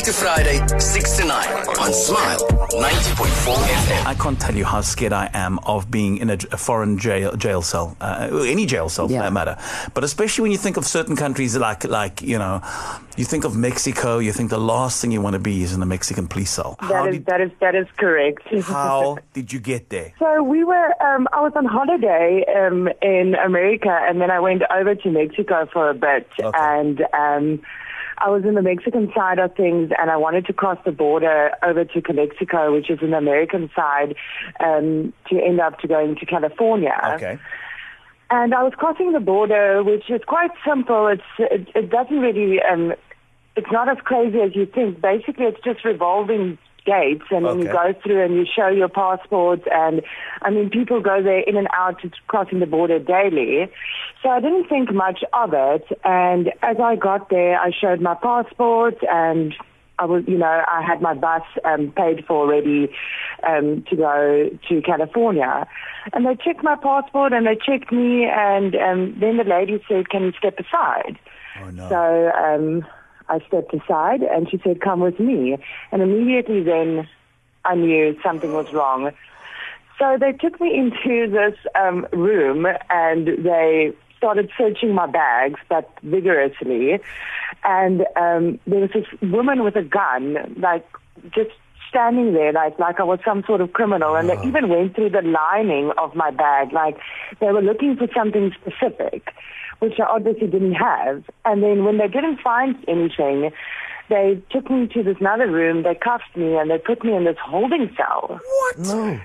to Friday, 6 to 9 on Smile 90.4 FM. I can't tell you how scared I am of being in a foreign jail cell, any jail cell for that matter. But especially when you think of certain countries like you think of Mexico, you think the last thing you want to be is in a Mexican police cell. That is correct. How did you get there? So we were, I was on holiday in America, and then I went over to Mexico for a bit, and I was in the Mexican side of things, and I wanted to cross the border over to Calexico, which is in the American side, to end up to going to California. Okay. And I was crossing the border, which is quite simple. It doesn't really, it's not as crazy as you think. Basically, it's just revolving gates, and then you go through and you show your passport, and I mean, people go there in and out crossing the border daily. So I didn't think much of it, and as I got there, I showed my passport, and I had my bus paid for already to go to California. And they checked my passport, and they checked me, and then the lady said, "Can you step aside?" Oh, no. So I stepped aside, and she said, "Come with me." And immediately then I knew something was wrong. So they took me into this room, and they started searching my bags, but vigorously. And there was this woman with a gun, like just standing there, like I was some sort of criminal. And they even went through the lining of my bag, like they were looking for something specific, which I obviously didn't have. And then when they didn't find anything, they took me to this another room, they cuffed me, and they put me in this holding cell. What? No.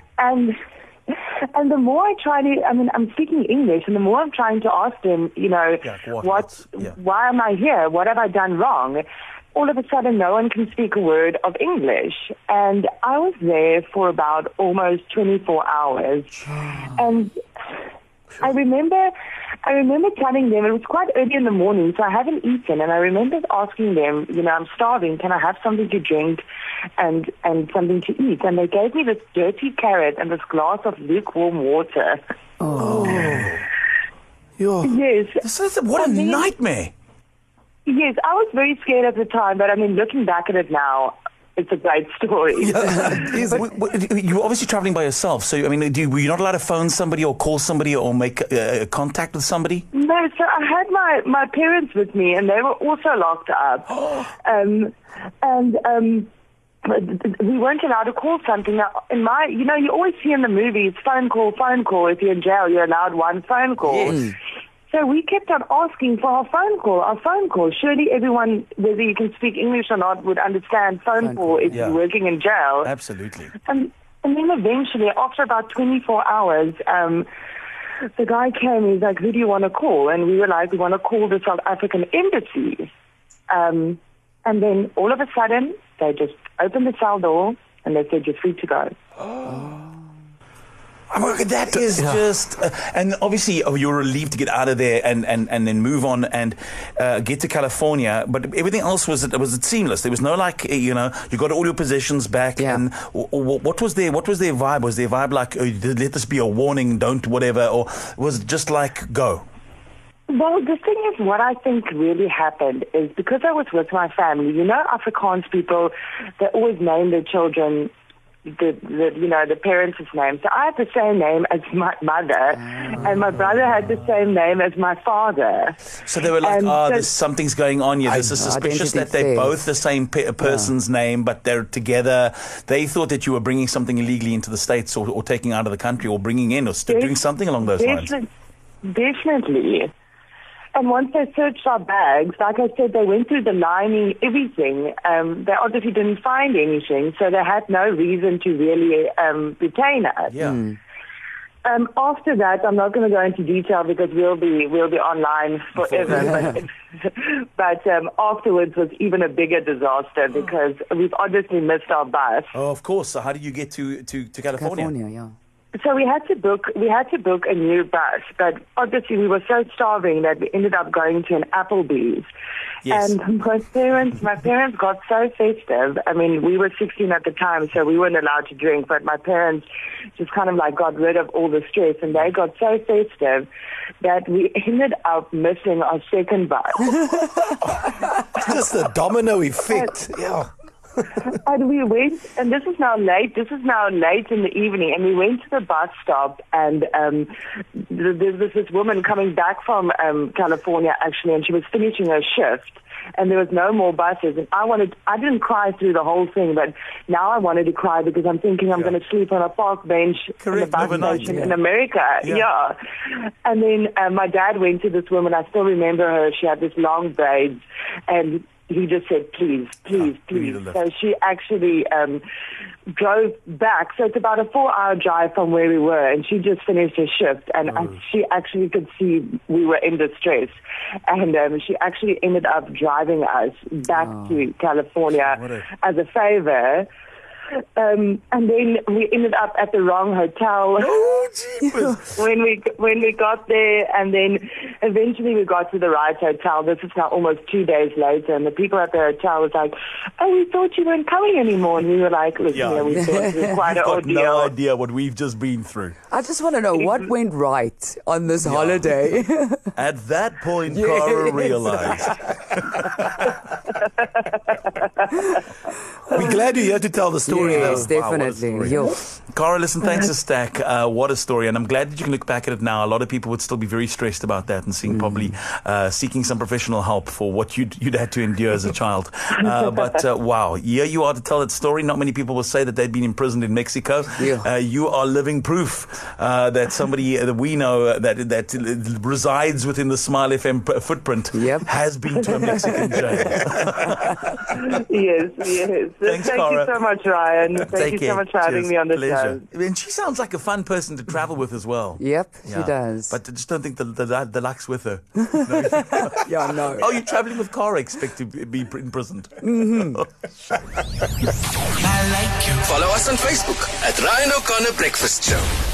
And the more I try to, I'm speaking English, and the more I'm trying to ask them, why am I here? What have I done wrong? All of a sudden, no one can speak a word of English. And I was there for about almost 24 hours. And I remember telling them, it was quite early in the morning, so I haven't eaten, and I remember asking them, I'm starving, can I have something to drink and something to eat? And they gave me this dirty carrot and this glass of lukewarm water. Oh. Yes. What a nightmare. Yes, I was very scared at the time, but looking back at it now, it's a great story. You were obviously traveling by yourself, so were you not allowed to phone somebody or call somebody or make contact with somebody? No, so I had my parents with me, and they were also locked up. We weren't allowed to call something. Now, you always see in the movies, phone call. If you're in jail, you're allowed one phone call. Yes. So we kept on asking for our phone call. Surely everyone, whether you can speak English or not, would understand phone call if you're working in jail. Absolutely. And then eventually, after about 24 hours, the guy came, he's like, "Who do you want to call?" And we were like, "We want to call the South African embassy." And then all of a sudden, they just opened the cell door and they said, "You're free to go." That is just... and obviously, you were relieved to get out of there and then move on and get to California. But everything else, was it seamless? There was no you got all your possessions back. Yeah. And what was their vibe? Was their vibe like, let this be a warning, don't whatever? Or was it just like, go? Well, the thing is, what I think really happened is because I was with my family, Afrikaans people, they always name their children the parents' name. So I had the same name as my mother, and my brother had the same name as my father. So they were like, there's something's going on here. This is suspicious that they're both the same person's name, but they're together. They thought that you were bringing something illegally into the States or taking out of the country or bringing in or doing something along those lines. Definitely. And once they searched our bags, like I said, they went through the lining, everything. They obviously didn't find anything, so they had no reason to really retain us. Yeah. After that, I'm not going to go into detail because we'll be online forever. but afterwards was even a bigger disaster because we've obviously missed our bus. Oh, of course. So how did you get to California? So we had to book a new bus, but obviously we were so starving that we ended up going to an Applebee's. Yes. And my parents got so festive. We were 16 at the time, so we weren't allowed to drink, but my parents just kind of got rid of all the stress, and they got so festive that we ended up missing our second bus. Just the domino effect. And we went, and this is now late in the evening, and we went to the bus stop, and there was this woman coming back from California, actually, and she was finishing her shift, and there was no more buses, and I didn't cry through the whole thing, but now I wanted to cry because I'm thinking I'm going to sleep on a park bench in the bus station in America. Yeah. And then my dad went to this woman, I still remember her, she had this long braids, and he just said, please. So she actually drove back. So it's about a 4-hour drive from where we were, and she just finished her shift, and she actually could see we were in distress. And she actually ended up driving us back to California as a favor. And then we ended up at the wrong hotel when we got there, and then eventually we got to the right hotel. This is now almost 2 days later, and the people at the hotel was like, "Oh, we thought you weren't coming anymore," and we were like, "Listen, we thought it was quite an ordeal." No idea what we've just been through. I just want to know what went right on this holiday. At that point, Cara realized. We're glad you're here to tell the story. Yes, though. definitely. Wow, Cara, listen, thanks a stack. What a story. And I'm glad that you can look back at it now. A lot of people would still be very stressed about that and probably seeking some professional help for what you'd had to endure as a child. But wow, here you are to tell that story. Not many people will say that they've been imprisoned in Mexico. You are living proof that somebody that we know that resides within the Smile FM footprint has been to a Mexican jail. Yes. Thanks, Thank Cara. you so much, Ryan. Thank you so much for having me on the show. And she sounds like a fun person to travel with as well. Yep, she does. But I just don't think the luck's with her. No. Oh, you're traveling with Cara, expect to be imprisoned. Follow us on Facebook at Ryan O'Connor Breakfast Show.